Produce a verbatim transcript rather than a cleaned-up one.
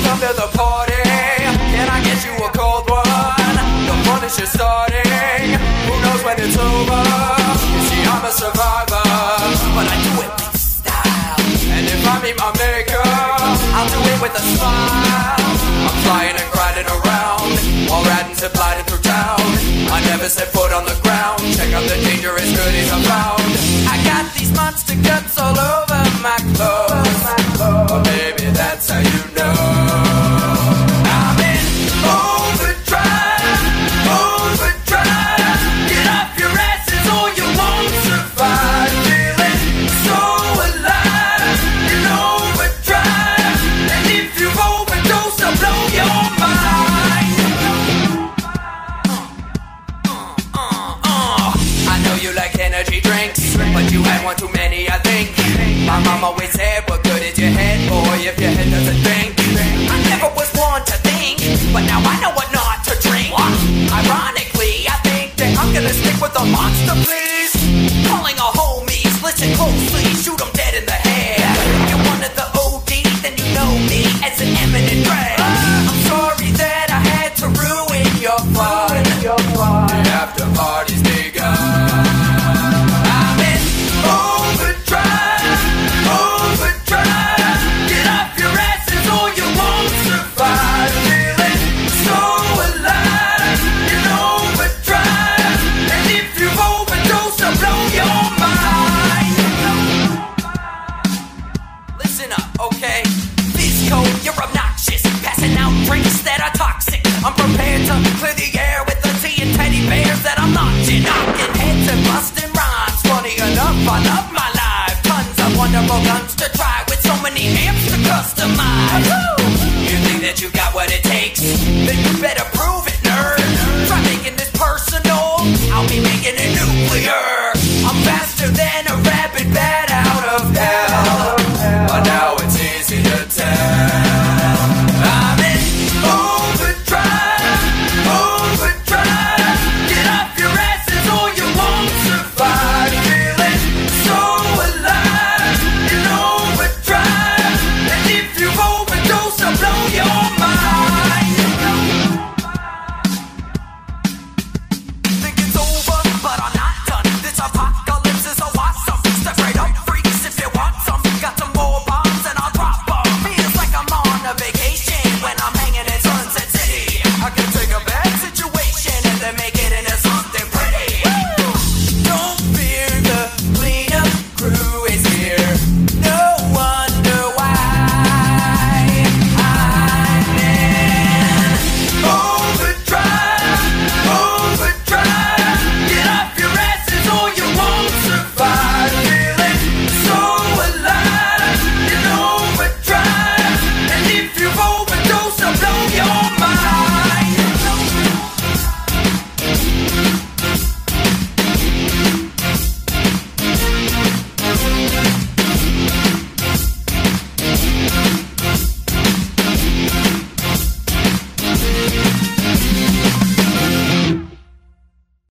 come to the party? Can I get you a cold one? The fun is just starting. Who knows when it's over? You see, I'm a survivor, but I do it with style. And if I meet my maker, I'll do it with a smile. I'm flying and grinding around, while riding zip lining through town. I never set foot on the ground. Check out the dangerous goodies I found. I got these monster guts all over my clothes. Oh baby, that's how you know I'm in overdrive, overdrive. Get off your asses or you won't survive. Feeling so alive in overdrive. And if you overdose, I'll blow your mind. uh, uh, uh. I know you like energy drinks, but you had one too many, I think. My mom always said, what good is your head, boy, if your head doesn't think? I never was one to think, but now I know what not to drink. Ironically, I think that I'm gonna stick with the monster, please. Calling all homies, listen closely, shoot them dead in the head. If you're one of the O Ds, then you know me as an imminent threat. I'm sorry that I had to ruin your fun. The after party's begun. I'm prepared to clear the air with the tea and teddy bears that I'm launching. Knocking heads and busting rhymes. Funny enough, I love my life. Tons of wonderful guns to try with so many amps to customize. You think that you got what it takes? Then you better prove it, nerd. Try making this personal, I'll be making it nuclear. I'm faster than